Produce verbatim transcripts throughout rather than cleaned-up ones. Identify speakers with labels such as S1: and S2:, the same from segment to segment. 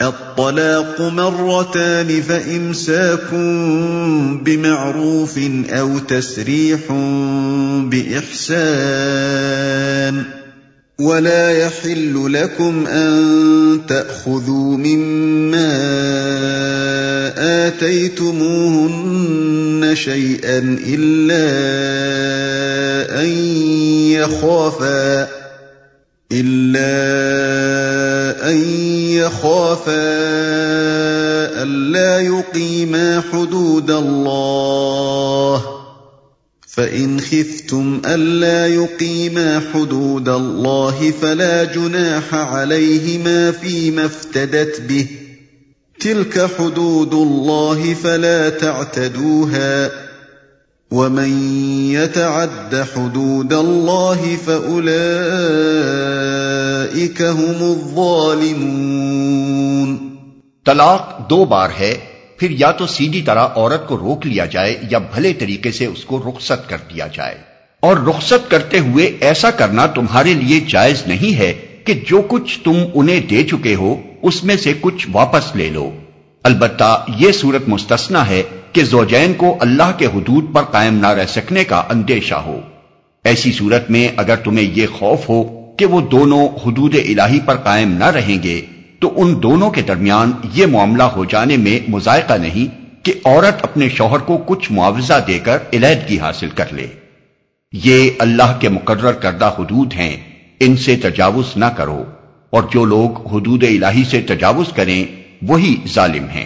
S1: الطلاق مرتان فإمساك بمعروف أو تسريح بإحسان ولا يحل لكم أن تأخذوا مما آتيتموهن شيئا إلا أن يخافا إلا أن يخافا ألا يقيما حدود الله فإن خفتم ألا يقيما حدود الله فلا جناح عليهما فيما افتدت به تلك حدود الله فلا تعتدوها ومن يتعد حدود الله فأولئك هم الظالمون۔
S2: طلاق دو بار ہے، پھر یا تو سیدھی طرح عورت کو روک لیا جائے یا بھلے طریقے سے اس کو رخصت کر دیا جائے، اور رخصت کرتے ہوئے ایسا کرنا تمہارے لیے جائز نہیں ہے کہ جو کچھ تم انہیں دے چکے ہو اس میں سے کچھ واپس لے لو۔ البتہ یہ صورت مستثنی ہے کہ زوجین کو اللہ کے حدود پر قائم نہ رہ سکنے کا اندیشہ ہو۔ ایسی صورت میں اگر تمہیں یہ خوف ہو کہ وہ دونوں حدود الہی پر قائم نہ رہیں گے تو ان دونوں کے درمیان یہ معاملہ ہو جانے میں مضائقہ نہیں کہ عورت اپنے شوہر کو کچھ معاوضہ دے کر علیحدگی حاصل کر لے۔ یہ اللہ کے مقرر کردہ حدود ہیں، ان سے تجاوز نہ کرو، اور جو لوگ حدود الہی سے تجاوز کریں وہی ظالم ہیں۔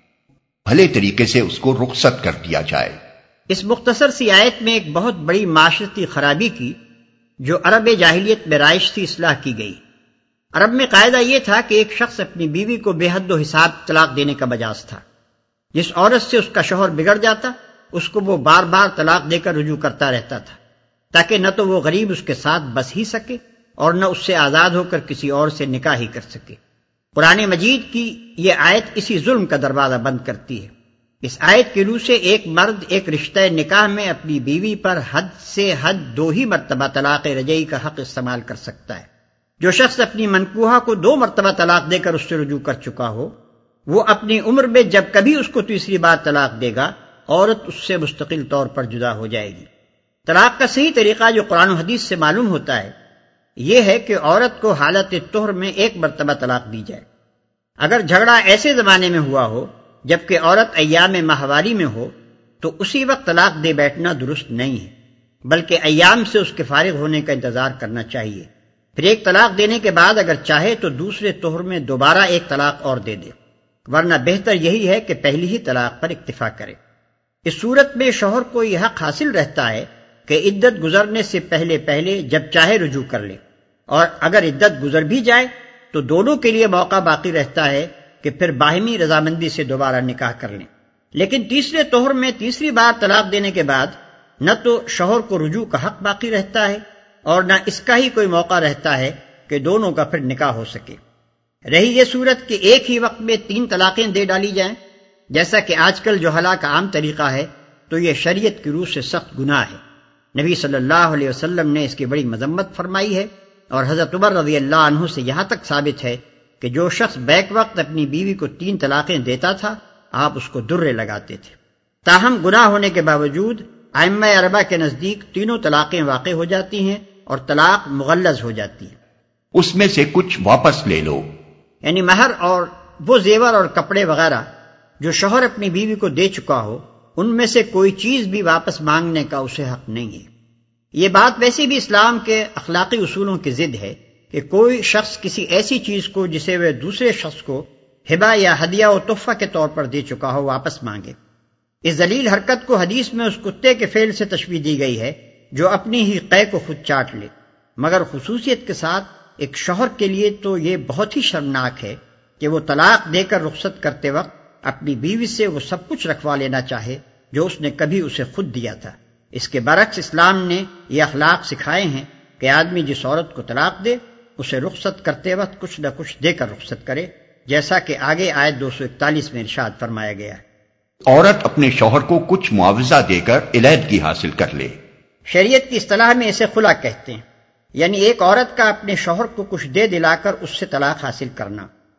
S2: بھلے طریقے سے اس کو رخصت کر دیا جائے۔
S3: اس مختصر سی آیت میں ایک بہت بڑی معاشرتی خرابی کی جو عرب جاہلیت میں رائج تھی اصلاح کی گئی۔ عرب میں قاعدہ یہ تھا کہ ایک شخص اپنی بیوی کو بے حد و حساب طلاق دینے کا مجاز تھا۔ جس عورت سے اس کا شوہر بگڑ جاتا اس کو وہ بار بار طلاق دے کر رجوع کرتا رہتا تھا، تاکہ نہ تو وہ غریب اس کے ساتھ بس ہی سکے اور نہ اس سے آزاد ہو کر کسی اور سے نکاح ہی کر سکے۔ قرآن مجید کی یہ آیت اسی ظلم کا دروازہ بند کرتی ہے۔ اس آیت کی روح سے ایک مرد ایک رشتہ نکاح میں اپنی بیوی پر حد سے حد دو ہی مرتبہ طلاق رجعی کا حق استعمال کر سکتا ہے۔ جو شخص اپنی منکوحہ کو دو مرتبہ طلاق دے کر اس سے رجوع کر چکا ہو، وہ اپنی عمر میں جب کبھی اس کو تیسری بار طلاق دے گا، عورت اس سے مستقل طور پر جدا ہو جائے گی۔ طلاق کا صحیح طریقہ جو قرآن و حدیث سے معلوم ہوتا ہے یہ ہے کہ عورت کو حالت طہر میں ایک مرتبہ طلاق دی جائے۔ اگر جھگڑا ایسے زمانے میں ہوا ہو جبکہ عورت ایام ماہواری میں ہو تو اسی وقت طلاق دے بیٹھنا درست نہیں ہے، بلکہ ایام سے اس کے فارغ ہونے کا انتظار کرنا چاہیے۔ پھر ایک طلاق دینے کے بعد اگر چاہے تو دوسرے طہر میں دوبارہ ایک طلاق اور دے دے، ورنہ بہتر یہی ہے کہ پہلی ہی طلاق پر اکتفا کرے۔ اس صورت میں شوہر کو یہ حق حاصل رہتا ہے کہ عدت گزرنے سے پہلے پہلے جب چاہے رجوع کر لے، اور اگر عدت گزر بھی جائے تو دونوں کے لیے موقع باقی رہتا ہے کہ پھر باہمی رضامندی سے دوبارہ نکاح کر لیں۔ لیکن تیسرے طہر میں تیسری بار طلاق دینے کے بعد نہ تو شوہر کو رجوع کا حق باقی رہتا ہے اور نہ اس کا ہی کوئی موقع رہتا ہے کہ دونوں کا پھر نکاح ہو سکے۔ رہی یہ صورت کہ ایک ہی وقت میں تین طلاقیں دے ڈالی جائیں، جیسا کہ آج کل جو ہلاک کا عام طریقہ ہے، تو یہ شریعت کی روح سے سخت گناہ ہے۔ نبی صلی اللہ علیہ وسلم نے اس کی بڑی مذمت فرمائی ہے، اور حضرت عمر رضی اللہ عنہ سے یہاں تک ثابت ہے کہ جو شخص بیک وقت اپنی بیوی کو تین طلاقیں دیتا تھا آپ اس کو درے لگاتے تھے۔ تاہم گناہ ہونے کے باوجود ائمہ اربعہ کے نزدیک تینوں طلاقیں واقع ہو جاتی ہیں اور طلاق مغلظ ہو جاتی ہے۔
S2: اس میں سے کچھ واپس لے لو،
S3: یعنی مہر اور وہ زیور اور کپڑے وغیرہ جو شوہر اپنی بیوی کو دے چکا ہو، ان میں سے کوئی چیز بھی واپس مانگنے کا اسے حق نہیں ہے۔ یہ بات ویسے بھی اسلام کے اخلاقی اصولوں کی ضد ہے کہ کوئی شخص کسی ایسی چیز کو جسے وہ دوسرے شخص کو ہبہ یا ہدیہ و تحفہ کے طور پر دے چکا ہو واپس مانگے۔ اس ذلیل حرکت کو حدیث میں اس کتے کے فعل سے تشبیہ دی گئی ہے جو اپنی ہی قے کو خود چاٹ لے، مگر خصوصیت کے ساتھ ایک شوہر کے لیے تو یہ بہت ہی شرمناک ہے کہ وہ طلاق دے کر رخصت کرتے وقت اپنی بیوی سے وہ سب کچھ رکھوا لینا چاہے جو اس نے کبھی اسے خود دیا تھا۔ اس کے برعکس اسلام نے یہ اخلاق سکھائے ہیں کہ آدمی جس عورت کو طلاق دے اسے رخصت کرتے وقت کچھ نہ کچھ دے کر رخصت کرے، جیسا کہ آگے آیت دو سو اکتالیس میں ارشاد فرمایا گیا ہے۔
S2: عورت اپنے شوہر کو کچھ معاوضہ دے کر علیحدگی حاصل کر لے۔
S3: شریعت کی اصطلاح میں اسے خلا کہتے ہیں، یعنی ایک عورت کا اپنے شوہر کو کچھ دے دلا کر اس سے طلاق حاصل کرنا۔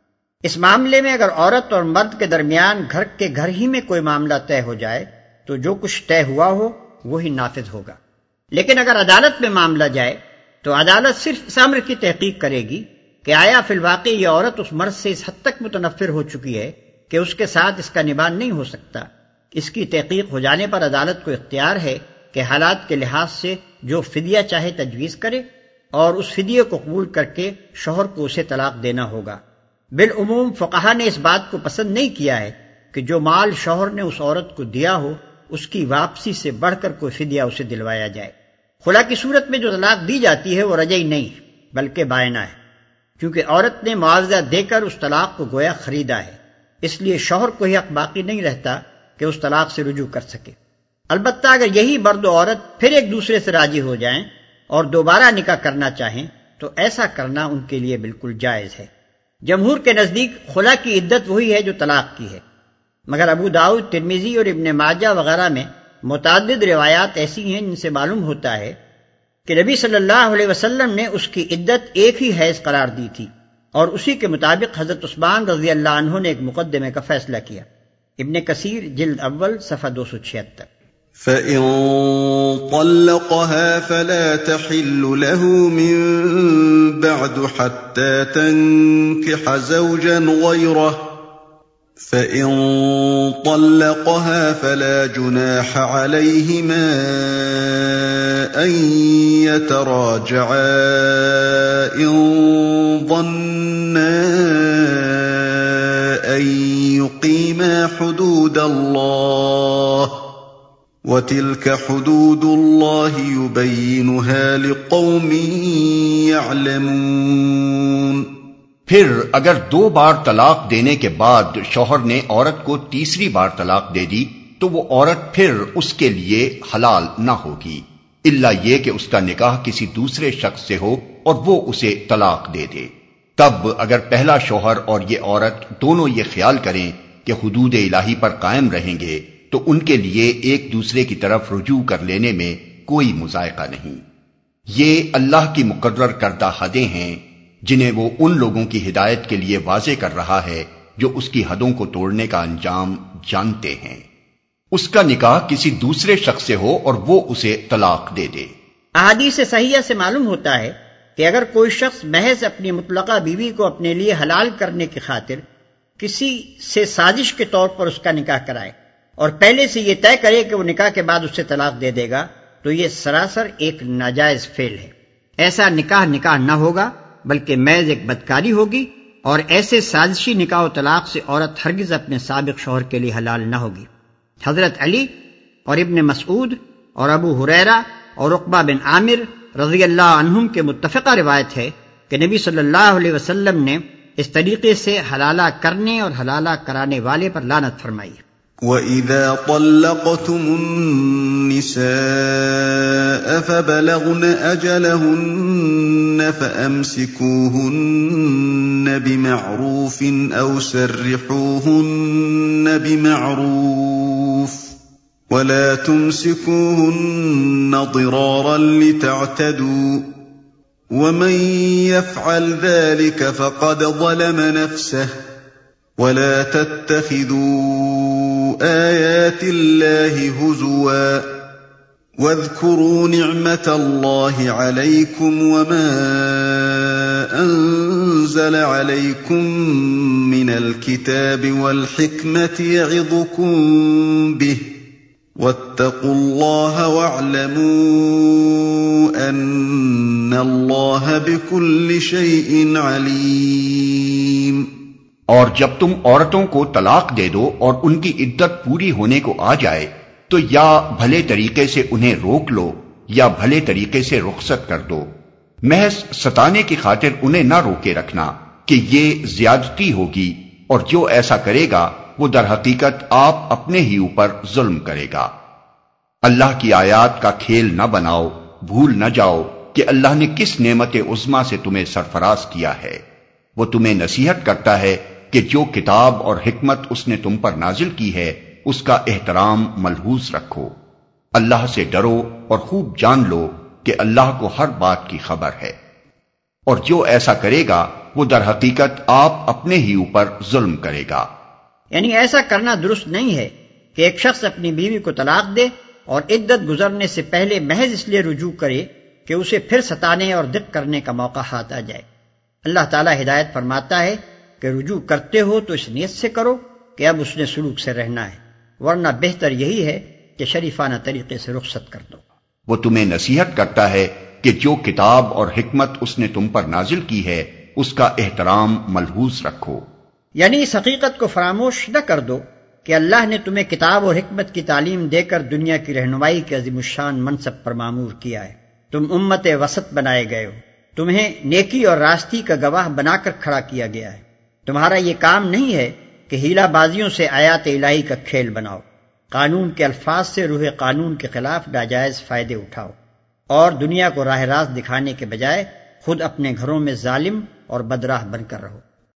S3: اس معاملے میں اگر عورت اور مرد کے درمیان گھر کے گھر ہی میں کوئی معاملہ طے ہو جائے تو جو کچھ طے ہوا ہو وہی نافذ ہوگا، لیکن اگر عدالت میں معاملہ جائے تو عدالت صرف اس امر کی تحقیق کرے گی کہ آیا فی الواقع یہ عورت اس مرد سے اس حد تک متنفر ہو چکی ہے کہ اس کے ساتھ اس کا نباہ نہیں ہو سکتا۔ اس کی تحقیق ہو جانے پر عدالت کو اختیار ہے کہ حالات کے لحاظ سے جو فدیہ چاہے تجویز کرے اور اس فدیے کو قبول کر کے شوہر کو اسے طلاق دینا ہوگا۔ بالعموم فقہا نے اس بات کو پسند نہیں کیا ہے کہ جو مال شوہر نے اس عورت کو دیا ہو اس کی واپسی سے بڑھ کر کوئی فدیہ اسے دلوایا جائے۔ خلا کی صورت میں جو طلاق دی جاتی ہے وہ رجعی نہیں بلکہ بائنہ ہے، کیونکہ عورت نے معاوضہ دے کر اس طلاق کو گویا خریدا ہے، اس لیے شوہر کو ہی حق باقی نہیں رہتا کہ اس طلاق سے رجوع کر سکے۔ البتہ اگر یہی مرد و عورت پھر ایک دوسرے سے راضی ہو جائیں اور دوبارہ نکاح کرنا چاہیں تو ایسا کرنا ان کے لیے بالکل جائز ہے۔ جمہور کے نزدیک خلا کی عدت وہی ہے جو طلاق کی ہے، مگر ابو داؤد، ترمذی اور ابن ماجہ وغیرہ میں متعدد روایات ایسی ہیں جن سے معلوم ہوتا ہے کہ نبی صلی اللہ علیہ وسلم نے اس کی عدت ایک ہی حیض قرار دی تھی، اور اسی کے مطابق حضرت عثمان رضی اللہ عنہ نے ایک مقدمے کا فیصلہ کیا۔ ابن کثیر جلد اول صفحہ دو سو چھہتر۔
S1: فَإِن طَلَّقَهَا فَلَا تَحِلُّ لَهُ مِن بَعْدُ حَتَّى تَنكِحَ زَوْجًا غَيْرَهُ فَإِن طَلَّقَهَا فَلَا جُنَاحَ عَلَيْهِمَا أَن يَتَرَاجَعَا إِن ظَنَّا أَن يُقِيمَا حُدُودَ اللَّهِ وَتِلْكَ حُدُودُ اللَّهِ يُبَيِّنُهَا لِقَوْمٍ يَعْلَمُونَ۔
S2: پھر اگر دو بار طلاق دینے کے بعد شوہر نے عورت کو تیسری بار طلاق دے دی تو وہ عورت پھر اس کے لیے حلال نہ ہوگی، الا یہ کہ اس کا نکاح کسی دوسرے شخص سے ہو اور وہ اسے طلاق دے دے۔ تب اگر پہلا شوہر اور یہ عورت دونوں یہ خیال کریں کہ حدود الہی پر قائم رہیں گے تو ان کے لیے ایک دوسرے کی طرف رجوع کر لینے میں کوئی مذائقہ نہیں۔ یہ اللہ کی مقرر کردہ حدیں ہیں جنہیں وہ ان لوگوں کی ہدایت کے لیے واضح کر رہا ہے جو اس کی حدوں کو توڑنے کا انجام جانتے ہیں۔ اس کا نکاح کسی دوسرے شخص سے ہو اور وہ اسے طلاق دے دے۔
S3: احادیث صحیحہ سے معلوم ہوتا ہے کہ اگر کوئی شخص محض اپنی مطلقہ بیوی کو اپنے لیے حلال کرنے کی خاطر کسی سے سازش کے طور پر اس کا نکاح کرائے اور پہلے سے یہ طے کرے کہ وہ نکاح کے بعد اسے طلاق دے دے گا تو یہ سراسر ایک ناجائز فعل ہے۔ ایسا نکاح نکاح نہ ہوگا بلکہ محض ایک بدکاری ہوگی، اور ایسے سازشی نکاح و طلاق سے عورت ہرگز اپنے سابق شوہر کے لیے حلال نہ ہوگی۔ حضرت علی اور ابن مسعود اور ابو ہریرہ اور عقبہ بن عامر رضی اللہ عنہم کے متفقہ روایت ہے کہ نبی صلی اللہ علیہ وسلم نے اس طریقے سے حلالہ کرنے اور حلالہ کرانے والے پر لعنت فرمائی۔
S1: وَإِذَا طَلَّقْتُمُ النِّسَاءَ فَبَلَغْنَ أَجَلَهُنَّ فَأَمْسِكُوهُنَّ بِمَعْرُوفٍ أَوْ سَرِّحُوهُنَّ بِمَعْرُوفٍ وَلَا تُمْسِكُوهُنَّ ضِرَارًا لِتَعْتَدُوا وَمَن يَفْعَلْ ذَلِكَ فَقَدْ ظَلَمَ نَفْسَهُ وَلَا تَتَّخِذُوا آيَاتِ اللَّهِ هُزُوًا وَاذْكُرُوا نِعْمَةَ اللَّهِ عَلَيْكُمْ وَمَا أَنزَلَ عَلَيْكُمْ مِنَ الْكِتَابِ وَالْحِكْمَةِ يَعِظُكُمْ بِهِ وَاتَّقُوا اللَّهَ وَاعْلَمُوا أَنَّ اللَّهَ بِكُلِّ شَيْءٍ عَلِيمٌ۔
S2: اور جب تم عورتوں کو طلاق دے دو اور ان کی عدت پوری ہونے کو آ جائے تو یا بھلے طریقے سے انہیں روک لو یا بھلے طریقے سے رخصت کر دو، محض ستانے کی خاطر انہیں نہ روکے رکھنا کہ یہ زیادتی ہوگی، اور جو ایسا کرے گا وہ در حقیقت آپ اپنے ہی اوپر ظلم کرے گا۔ اللہ کی آیات کا کھیل نہ بناؤ، بھول نہ جاؤ کہ اللہ نے کس نعمت عظمیٰ سے تمہیں سرفراز کیا ہے۔ وہ تمہیں نصیحت کرتا ہے کہ جو کتاب اور حکمت اس نے تم پر نازل کی ہے اس کا احترام ملحوظ رکھو۔ اللہ سے ڈرو اور خوب جان لو کہ اللہ کو ہر بات کی خبر ہے۔ اور جو ایسا کرے گا وہ در حقیقت آپ اپنے ہی اوپر ظلم کرے گا۔
S3: یعنی ایسا کرنا درست نہیں ہے کہ ایک شخص اپنی بیوی کو طلاق دے اور عدت گزرنے سے پہلے محض اس لیے رجوع کرے کہ اسے پھر ستانے اور دق کرنے کا موقع ہاتھ آ جائے۔ اللہ تعالیٰ ہدایت فرماتا ہے کہ رجوع کرتے ہو تو اس نیت سے کرو کہ اب اس نے سلوک سے رہنا ہے، ورنہ بہتر یہی ہے کہ شریفانہ طریقے سے رخصت کر دو۔
S2: وہ تمہیں نصیحت کرتا ہے کہ جو کتاب اور حکمت اس نے تم پر نازل کی ہے اس کا احترام ملحوظ رکھو،
S3: یعنی اس حقیقت کو فراموش نہ کر دو کہ اللہ نے تمہیں کتاب اور حکمت کی تعلیم دے کر دنیا کی رہنمائی کے عظیم الشان منصب پر مامور کیا ہے۔ تم امت وسط بنائے گئے ہو، تمہیں نیکی اور راستی کا گواہ بنا کر کھڑا کیا گیا ہے۔ تمہارا یہ کام نہیں ہے کہ ہیلا بازیوں سے آیات الہی کا کھیل بناؤ، قانون کے الفاظ سے روح قانون کے خلاف ناجائز فائدے اٹھاؤ، اور دنیا کو راہ راست دکھانے کے بجائے خود اپنے گھروں میں ظالم اور بدراہ بن کر رہو۔